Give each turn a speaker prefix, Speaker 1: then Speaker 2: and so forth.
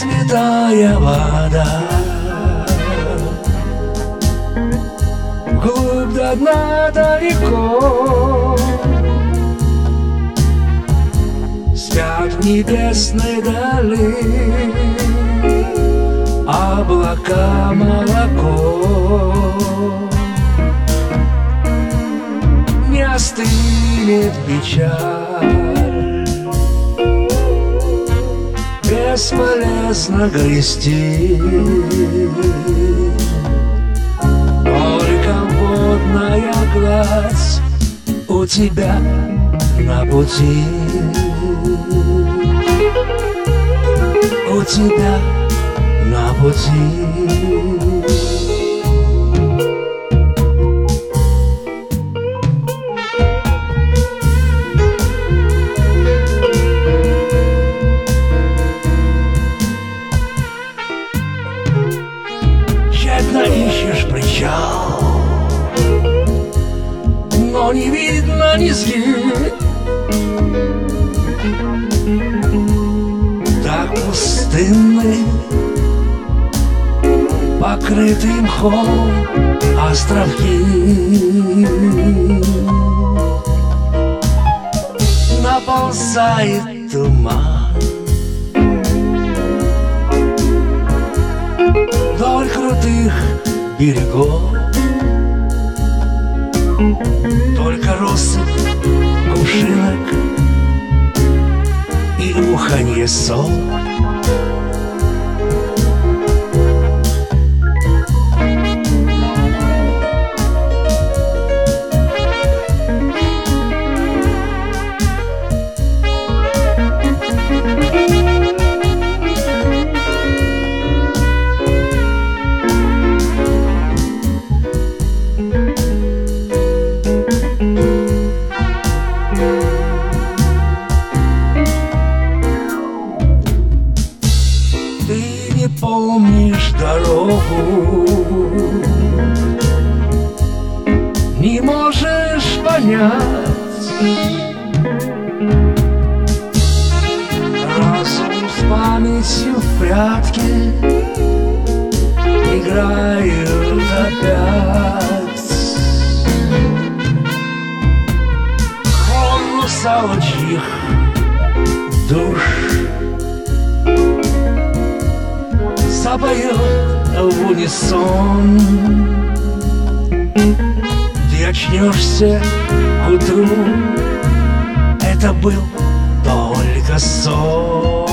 Speaker 1: святая вода, вглубь до дна далеко, спят в небесной дали облака молоко. Не остынет печаль, бесполезно грести, только водная гладь у тебя на пути, у тебя на пути. Тщетно ищешь причал, но не видно низги. Так пустынны, покрытый мхом островки. Наползает туман вдоль крутых берегов, только россыпь кувшинок и уханье сов. Ты не помнишь дорогу, не можешь понять. Разум с памятью в прятки играют опять. Хор русалочьих душ запоет в унисон. Ты очнешься к утру, это был только сон.